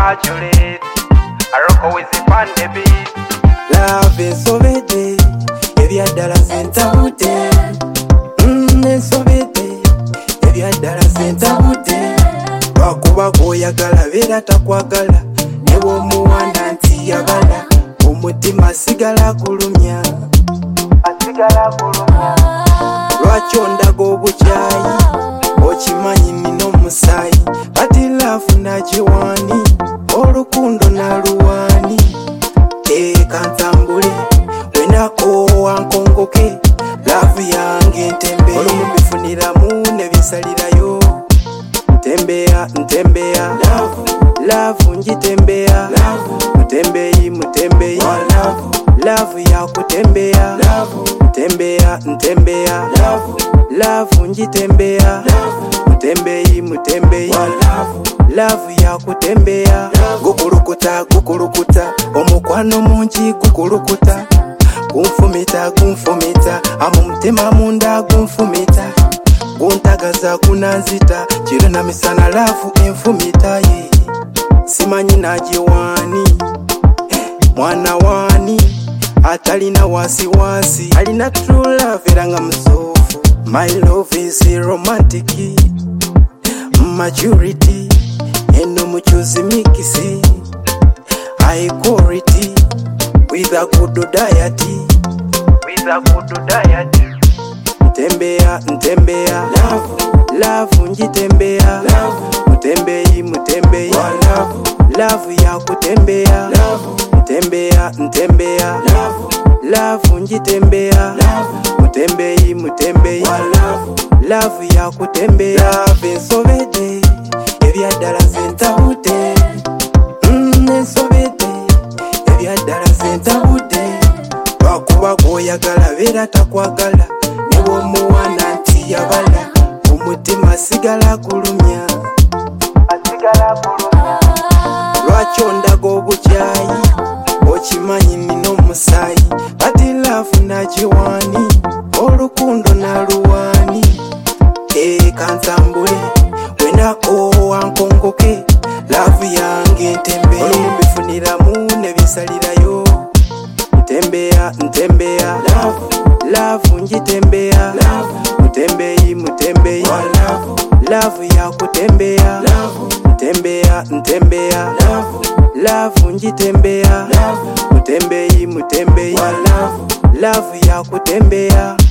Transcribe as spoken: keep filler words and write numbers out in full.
immaculate. I rock with the pan the beat. Love ensobedde ebyaddala sentabudde. Mm, ensobedde ebyaddala sentabudde. Lwakuba gw'oyagala beera takwagala, ne bw'omuwanda nti yabala, omutima asigala kulumya. Lwaki ondaga obukyayi, okimanyi nina omusaayi, kati laafu nagiwaani, olukundo naluwaani. Teeka ntambule wenakoowa nkongoke, laafu yange ntembe, olumu bifuniramu ne bisalirayo. Ntembeya ntembeya laafu ngitembeya, mutembeyi mutembeyi laafu yakutembeya. Ntembeya ntembeya laafu ngitembeya, mutembeyi mutembeyi laafu yakutembeya. Gukulukuta gukulukuta omukwano mungi gukulukuta, gunfumita gunfumita amumutima munda gunfumita, guntagaza gunanzita kiro na misana laafu enfumita ye. Simanyi nagiwaani mwana waani atalina wasiwasi, alina true love era nga musoofu. My love is romantic, maturity eno mukyuzi mikisi, high quality with a good diet, With a good diet. ntembeya ntembeya laafu ngitembeya, mutembeyi mutembeyi laafu yakutembeya. Ntembeya ntembeya laafu ngitembeya, mutembeyi mutembeyi laafu yakutembeya. Love ensobedde ebyaddala sentabudde. Mm, ensobedde ebyaddala sentabudde. Lwakuba gw'oyagala beera takwagala, ne bw'omuwanda nti yabala, omutima asigala kulumya. Lwaki ondaga obukyayi, okimanyi nina omusaayi, kati laafu nagiwaani, olukundo naluwaani. Teeka ntambule wenakoowa nkongoke, laafu yange ntembe, olumu bifuniramu ne bisalirayo. Ntembeya ntembeya laafu ngitembeya, mutembeyi mutembeyi laafu yakutembeya. Ntembeya ntembeya laafu ngitembeya, mutembeyi mutembeyi laafu yakutembeya.